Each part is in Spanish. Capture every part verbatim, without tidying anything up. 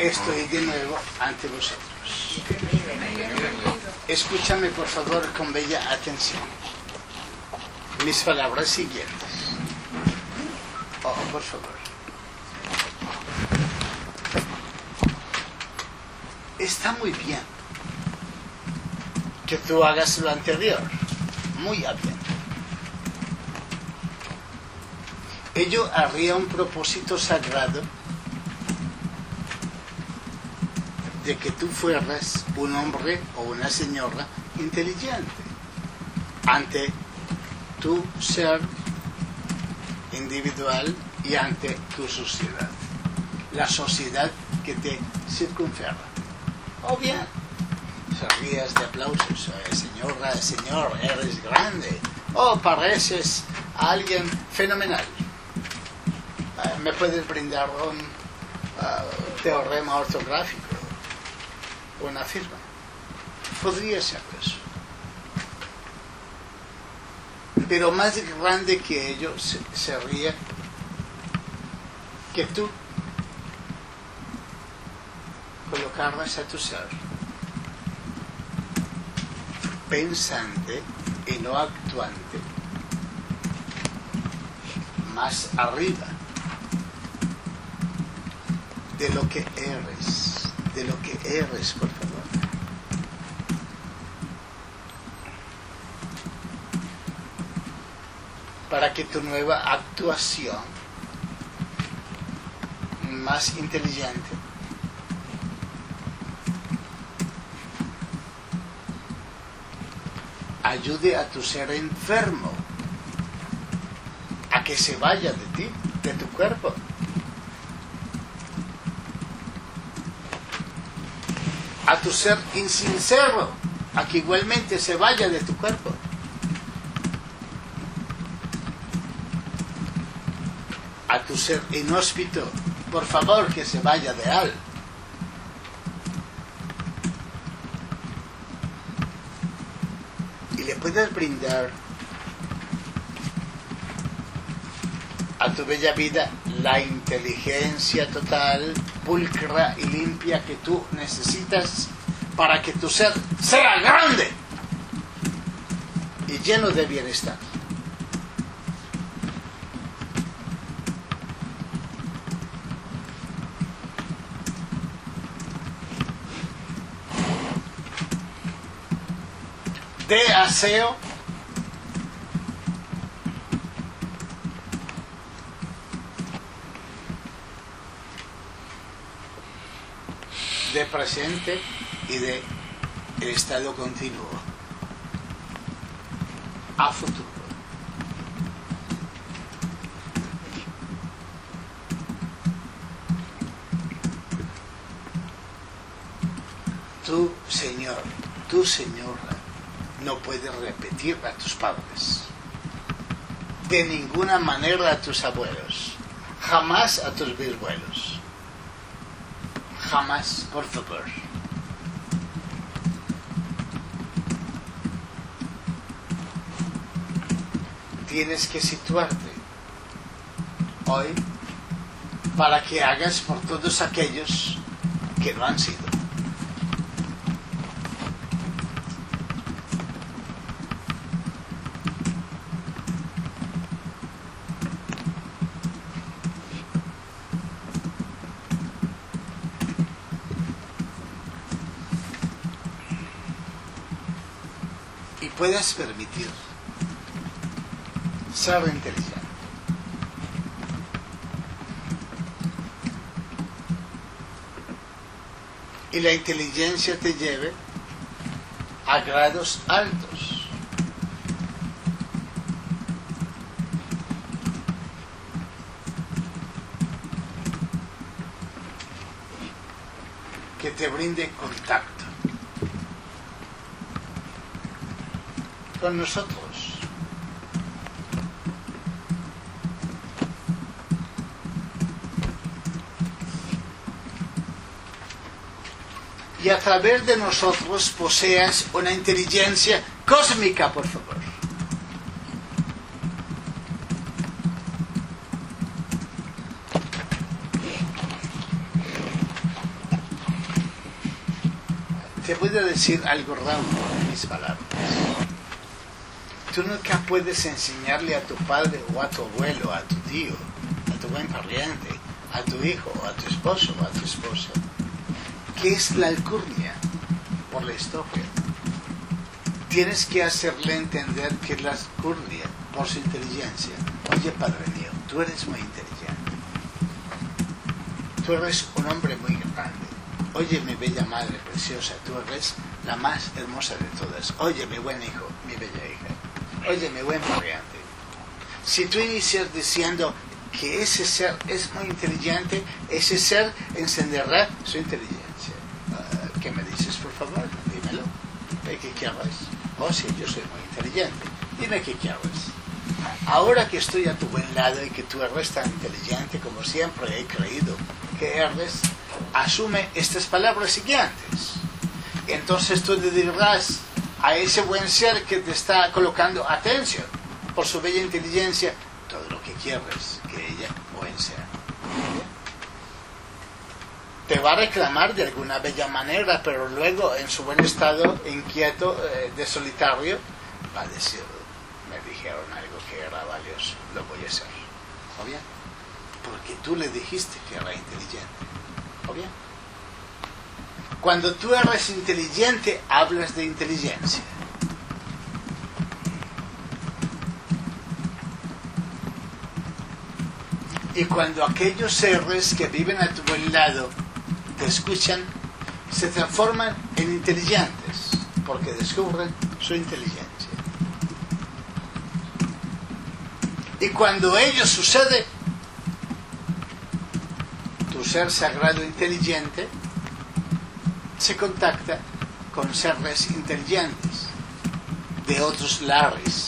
estoy de nuevo ante vosotros. Escúchame por favor con bella atención. Mis palabras siguientes. Oh, por favor. Está muy bien que tú hagas lo anterior. Muy bien. Ello haría un propósito sagrado de que tú fueras un hombre o una señora inteligente ante tu ser individual y ante tu sociedad, la sociedad que te circunferra. O bien, sonrías de aplausos, eh, señora, señor, eres grande, o pareces a alguien fenomenal. Eh, ¿Me puedes brindar un uh, teorema ortográfico? Una firma? Podría ser eso. Pero más grande que ello se, sería que tú colocaras a tu ser pensante y no actuante más arriba de lo que eres, de lo que eres, por favor. Para que tu nueva actuación más inteligente ayude a tu ser enfermo a que se vaya de ti, de tu cuerpo. A tu ser insincero a que igualmente se vaya de tu cuerpo. A tu ser inhóspito, por favor que se vaya de él. Y le puedes brindar a tu bella vida la inteligencia total, pulcra y limpia que tú necesitas para que tu ser sea grande y lleno de bienestar. De aseo de presente y de el estado continuo a futuro. Tú, Señor, tú, Señora, no puedes repetir a tus padres, de ninguna manera a tus abuelos, jamás a tus bisabuelos, jamás, por favor. Tienes que situarte hoy para que hagas por todos aquellos que no han sido. Y puedas permitir ser inteligente. Y la inteligencia te lleve a grados altos. Que te brinde contacto con nosotros. Y a través de nosotros poseas una inteligencia cósmica, por favor. te voy a decir algo raro en mis palabras. Tú nunca puedes enseñarle a tu padre o a tu abuelo, a tu tío, a tu buen pariente, a tu hijo, a tu esposo o a tu esposa, qué es la alcurnia por la historia. Tienes que hacerle entender que es la alcurnia por su inteligencia. Oye, padre mío, tú eres muy inteligente. Tú eres un hombre muy grande. Oye, mi bella madre preciosa, tú eres la más hermosa de todas. Oye, mi buen hijo, mi bella hija. Oye, mi buen pariente. Si tú inicias diciendo que ese ser es muy inteligente, ese ser encenderá su inteligencia. Uh, ¿Qué me dices, por favor? Dímelo. ¿Qué quieres? Oh, sí, yo soy muy inteligente. Dime qué quieres. Ahora que estoy a tu buen lado y que tú eres tan inteligente como siempre he creído que eres, asume estas palabras siguientes. Entonces tú le dirás a ese buen ser que te está colocando atención por su bella inteligencia todo lo que quieres que ella buen ser. Te va a reclamar de alguna bella manera, pero luego en su buen estado inquieto, eh, de solitario, va a decir, me dijeron algo que era valioso, lo voy a hacer. ¿O bien? Porque tú le dijiste que era inteligente. ¿O bien? Cuando tú eres inteligente, hablas de inteligencia. Y cuando aquellos seres que viven a tu buen lado te escuchan, se transforman en inteligentes, porque descubren su inteligencia. Y cuando ello sucede, tu ser sagrado inteligente se contacta con seres inteligentes de otros lares.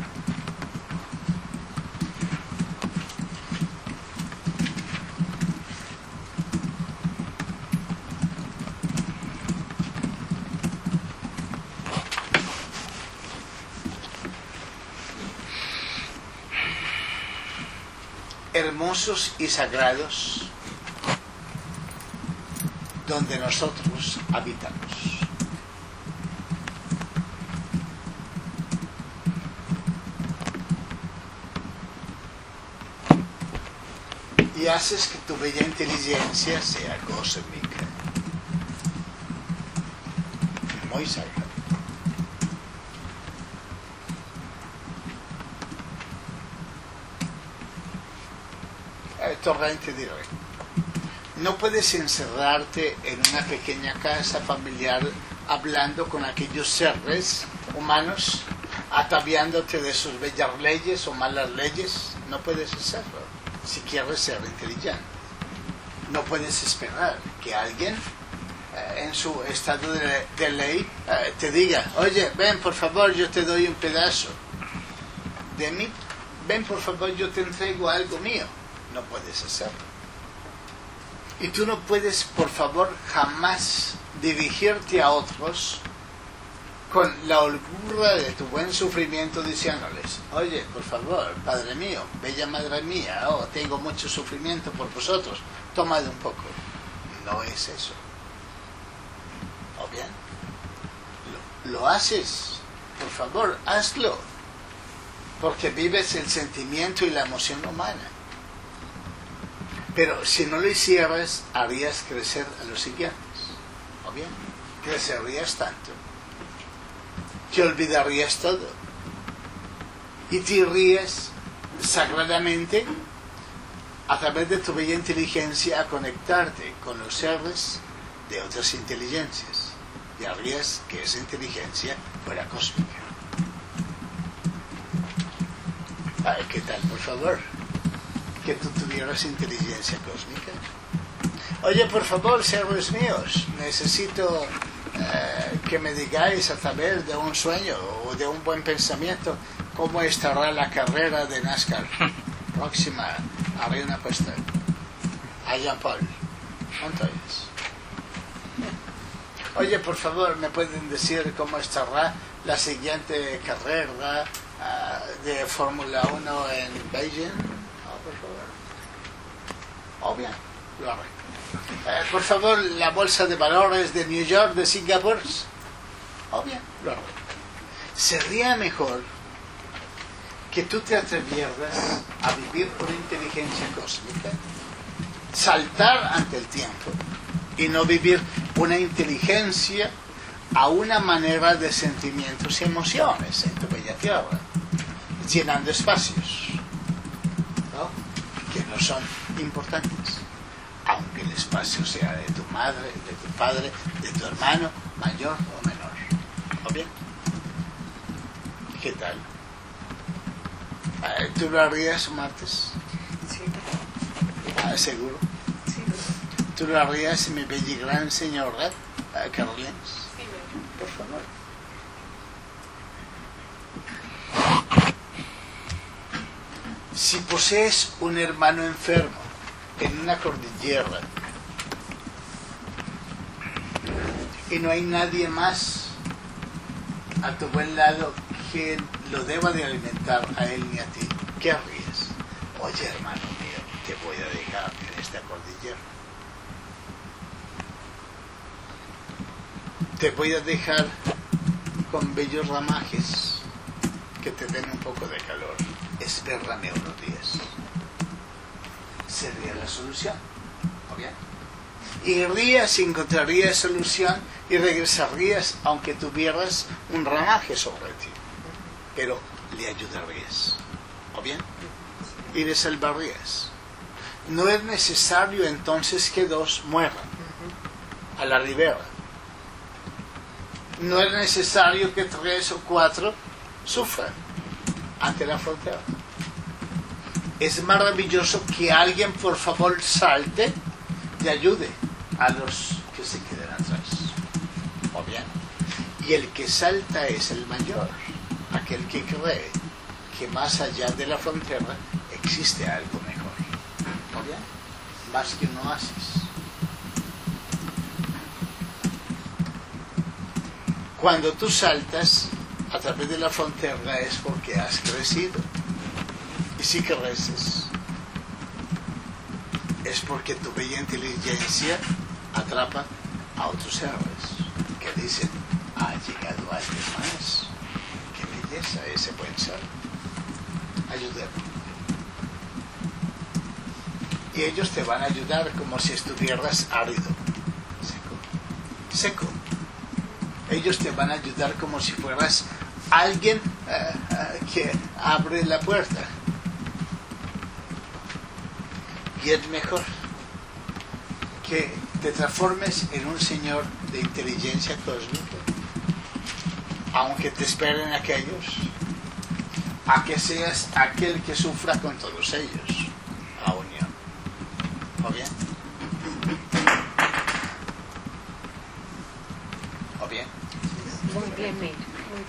Hermosos y sagrados, donde nosotros habitamos. Y haces que tu bella inteligencia sea cósmica, muy sagrada. Torrente directo. No puedes encerrarte en una pequeña casa familiar hablando con aquellos seres humanos, ataviándote de sus bellas leyes o malas leyes. No puedes hacerlo si quieres ser inteligente. No puedes esperar que alguien eh, en su estado de, de ley eh, te diga, oye, ven por favor, yo te doy un pedazo de mí, ven por favor, yo te entrego algo mío. No puedes hacerlo. Y tú no puedes, por favor, jamás dirigirte a otros con la holgura de tu buen sufrimiento diciéndoles, oye, por favor, padre mío, bella madre mía, oh, tengo mucho sufrimiento por vosotros, tomad un poco. No es eso. ¿O bien? Lo, lo haces, por favor, hazlo, porque vives el sentimiento y la emoción humana. Pero si no lo hicieras, harías crecer a los siguientes. ¿O bien? Crecerías tanto. Te olvidarías todo. Y te irías sagradamente a través de tu bella inteligencia a conectarte con los seres de otras inteligencias. Y harías que esa inteligencia fuera cósmica. Ay, ¿qué tal, por favor? Que tú tuvieras inteligencia cósmica. Oye, por favor, seres míos, necesito eh, que me digáis a través de un sueño o de un buen pensamiento cómo estará la carrera de NASCAR próxima a Arena Puesta, a Jean Paul Montoyas. Oye, por favor, ¿me pueden decir cómo estará la siguiente carrera uh, de Fórmula uno en Beijing? Por favor. O bien, lo haré. Eh, por favor, la bolsa de valores de New York, de Singapur. Obvio, lo haré. Sería mejor que tú te atrevieras a vivir por inteligencia cósmica, saltar ante el tiempo y no vivir una inteligencia a una manera de sentimientos y emociones en tu bella tierra, llenando espacios, ¿no? Que no son importantes, aunque el espacio sea de tu madre, de tu padre, de tu hermano, mayor o menor. ¿O bien? ¿Qué tal? ¿Tú lo harías martes? Sí. Ah, ¿seguro? Sí. ¿Tú lo harías, mi bella y gran señora, Carolina? Sí. Por favor. Si posees un hermano enfermo en una cordillera y no hay nadie más a tu buen lado que lo deba de alimentar a él ni a ti, ¿qué harías? Oye, hermano mío, te voy a dejar en esta cordillera. Te voy a dejar con bellos ramajes que te den un poco de calor. Espérame unos días. Sería la solución. ¿O bien? Irías y encontrarías solución y regresarías aunque tuvieras un ramaje sobre ti. Pero le ayudarías. ¿O bien? Y le salvarías. No es necesario entonces que dos mueran a la ribera. No es necesario que tres o cuatro sufran ante la frontera. Es maravilloso que alguien por favor salte y ayude a los que se queden atrás. ¿O bien? Y el que salta es el mayor, aquel que cree que más allá de la frontera existe algo mejor. ¿O bien? Más que un oasis. Cuando tú saltas a través de la frontera es porque has crecido. Y si creces, es porque tu bella inteligencia atrapa a otros seres que dicen, ha llegado alguien más. Qué belleza ese buen ser. Ayúdame. Y ellos te van a ayudar como si estuvieras árido, seco. Seco. Ellos te van a ayudar como si fueras alguien uh, uh, que abre la puerta. Y es mejor que te transformes en un señor de inteligencia cósmica, aunque te esperen aquellos, a que seas aquel que sufra con todos ellos, la unión. ¿O bien? ¿O bien? Muy bien, muy bien.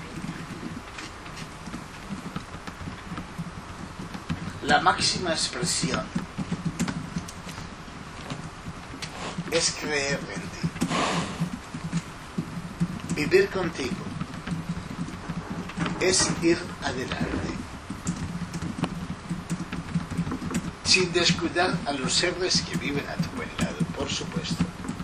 La máxima expresión es creer en ti, vivir contigo, es ir adelante, sin descuidar a los seres que viven a tu buen lado, por supuesto,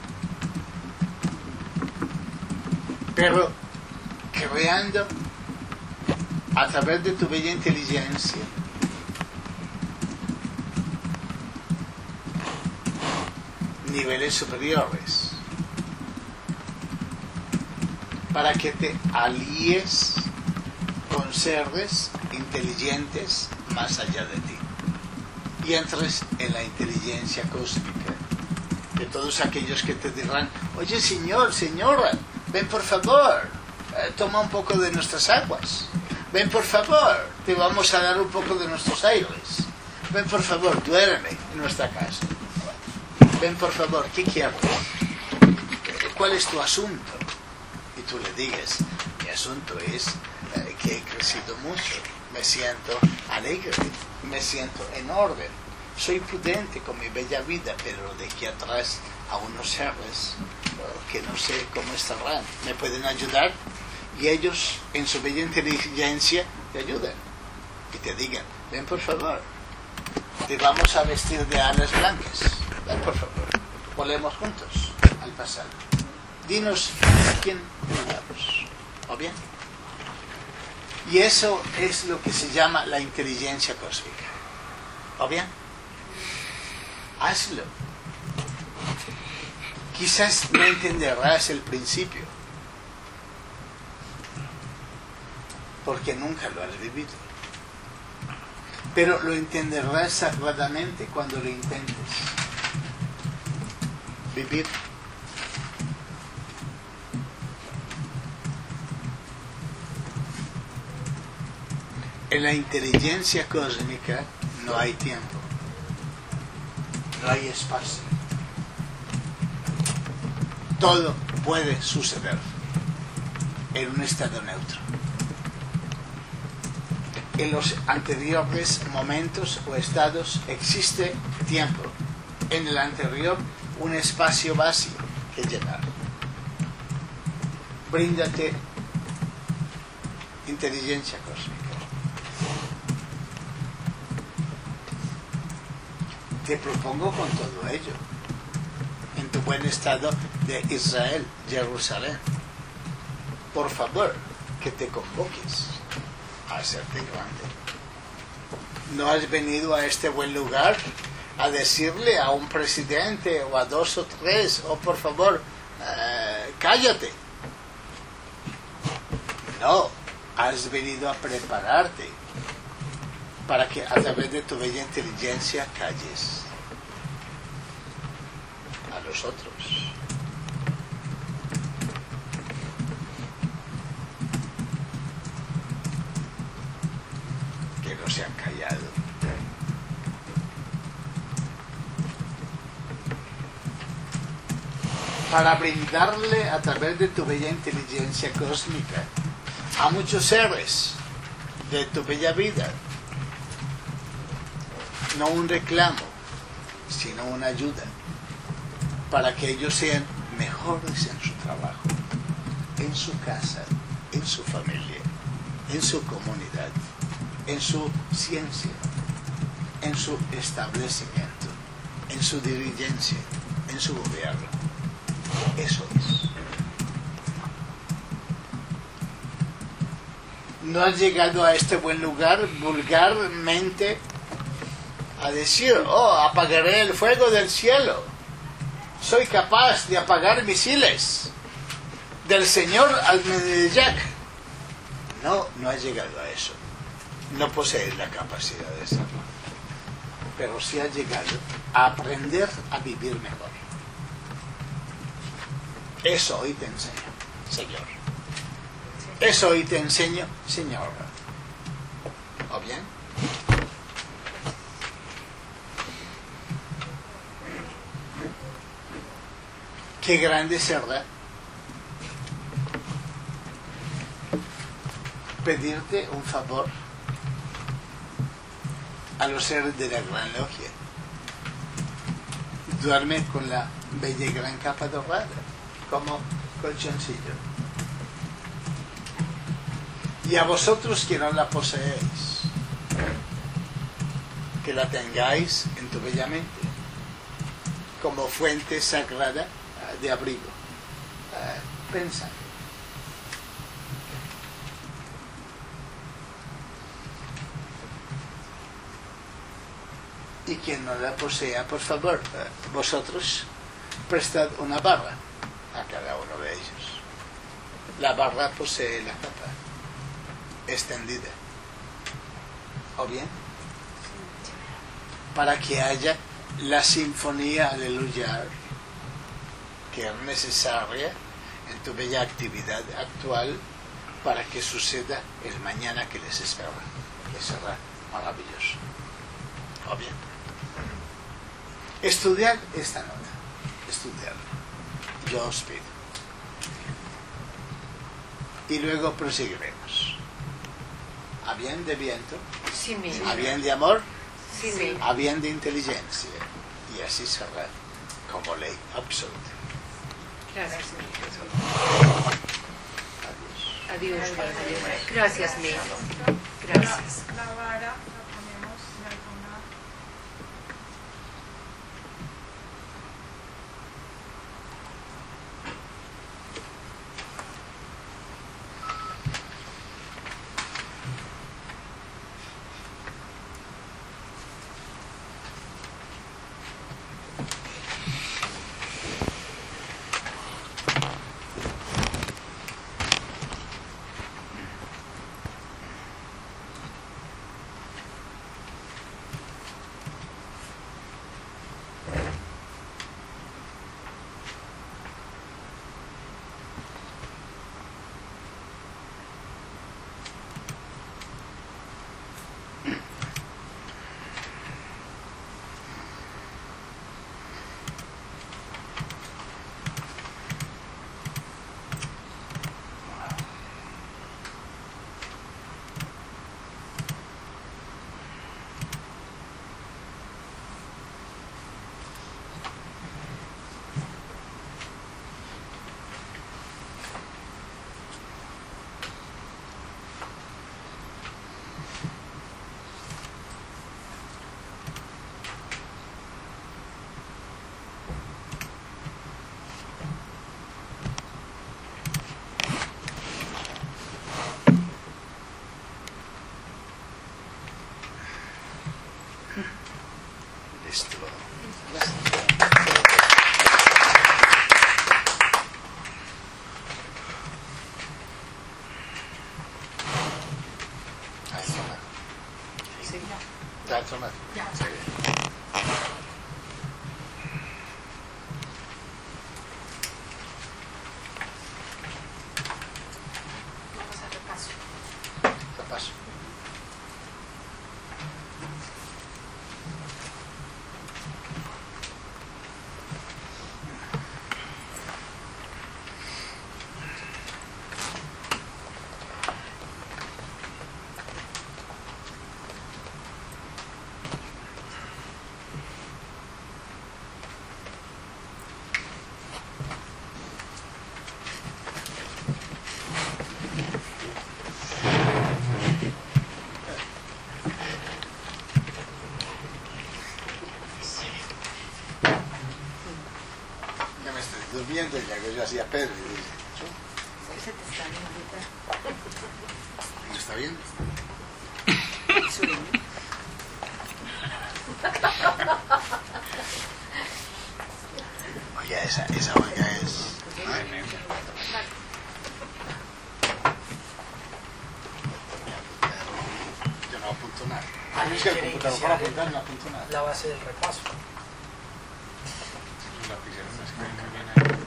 pero creando a través de tu bella inteligencia niveles superiores para que te alíes con seres inteligentes más allá de ti y entres en la inteligencia cósmica de todos aquellos que te dirán, oye señor, señora, ven por favor, eh, toma un poco de nuestras aguas, ven por favor, te vamos a dar un poco de nuestros aires, ven por favor, duerme en nuestra casa. Ven por favor, ¿qué quieres? ¿Cuál es tu asunto? Y tú le digas, mi asunto es eh, que he crecido mucho, me siento alegre, me siento en orden, soy prudente con mi bella vida, pero dejé atrás a unos seres uh, que no sé cómo estarán, me pueden ayudar, y ellos en su bella inteligencia te ayudan y te digan, ven por favor, te vamos a vestir de alas blancas. Ven, por favor. Volvemos juntos al pasado. Dinos a quién preguntamos. ¿O bien? Y eso es lo que se llama la inteligencia cósmica. ¿O bien? Hazlo. Quizás no entenderás el principio, porque nunca lo has vivido. Pero lo entenderás sagradamente cuando lo intentes vivir. En la inteligencia cósmica no hay tiempo, no hay espacio. Todo puede suceder en un estado neutro. En los anteriores momentos o estados existe tiempo. En el anterior, un espacio vacío que llenar. Bríndate inteligencia cósmica. Te propongo con todo ello, en tu buen estado de Israel, Jerusalén, por favor, que te convoques a hacerte grande. ¿No has venido a este buen lugar a decirle a un presidente o a dos o tres, oh por favor, uh, cállate? No, has venido a prepararte para que a través de tu bella inteligencia calles a los otros. Que no se han callado. Para brindarle a través de tu bella inteligencia cósmica a muchos seres de tu bella vida, no un reclamo, sino una ayuda, para que ellos sean mejores en su trabajo, en su casa, en su familia, en su comunidad, en su ciencia, en su establecimiento, en su dirigencia, en su gobierno. Eso es. No has llegado a este buen lugar vulgarmente a decir, oh, apagaré el fuego del cielo. Soy capaz de apagar misiles del señor Ahmadinejad. No, no has llegado a eso. No posees la capacidad de hacerlo. Pero sí has llegado a aprender a vivir mejor. Eso hoy te enseño, Señor. Eso hoy te enseño, Señora. ¿O bien? Qué grande será pedirte un favor a los seres de la gran logia. Duerme con la bella y gran capa dorada, como colchoncillo. Y a vosotros que no la poseéis, que la tengáis en tu bella mente, como fuente sagrada de abrigo. Uh, pensa. Y quien no la posea, por favor, uh, vosotros prestad una barra a cada uno de ellos. La barra posee la capa extendida. ¿O bien? Para que haya la sinfonía aleluya que es necesaria en tu bella actividad actual para que suceda el mañana que les espera, que será maravilloso. ¿O bien? Estudiar esta nota, estudiar. Yo os pido. Y luego proseguiremos. ¿A bien de viento? Sí, mi. ¿A bien de amor? Sí, mi. ¿A bien de inteligencia? Y así será como ley absoluta. Gracias, mi. Adiós. Adiós, mi. Gracias, mi. Gracias. La vara la ponemos en alguna maestro. ¿Has tomado? Sí. ¿Ya has tomado? Ya. Sí. Vamos a repaso. Repaso. Ya me estoy durmiendo y hago yo así a Pedro y dice, Se te está viendo. ¿no está bien? Sí. Oye, esa, esa olla es... Yo no apunto nada. Ah, es que el computador para apuntar no apunto nada. La base del repaso. La pusieron es que viene ahí.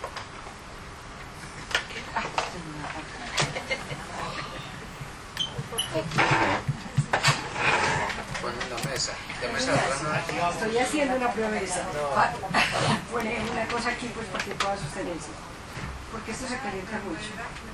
Ponen la mesa. ¿Qué mesa? Estoy haciendo una promesa. Pa- Pone una cosa aquí pues para que pueda sostenerse. Porque esto se calienta mucho.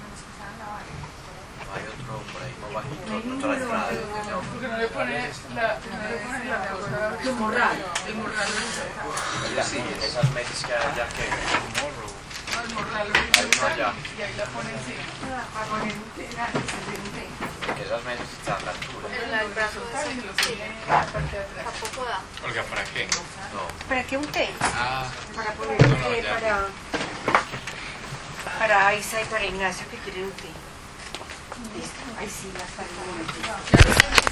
Hay otro por ahí más bajito, No hay otra número. entrada. Porque no le pone la, no le pone la cosa. El morral. El morral. Mira, sí, esas mesas que hay allá que No, el morral lo hay uno allá, y ahí la pone encima. Para poner un té, ah, encender un té. que esas mesas están a la altura. El brazo ¿Sabes? Y lo pone en la parte de atrás. tampoco da. Olga, ¿para qué? No, ¿Para qué un té? Ah, Para poner un té ya. para... Para Isa y para Ignacio que quieren un té. Listo. Ahí sí, las para un momento.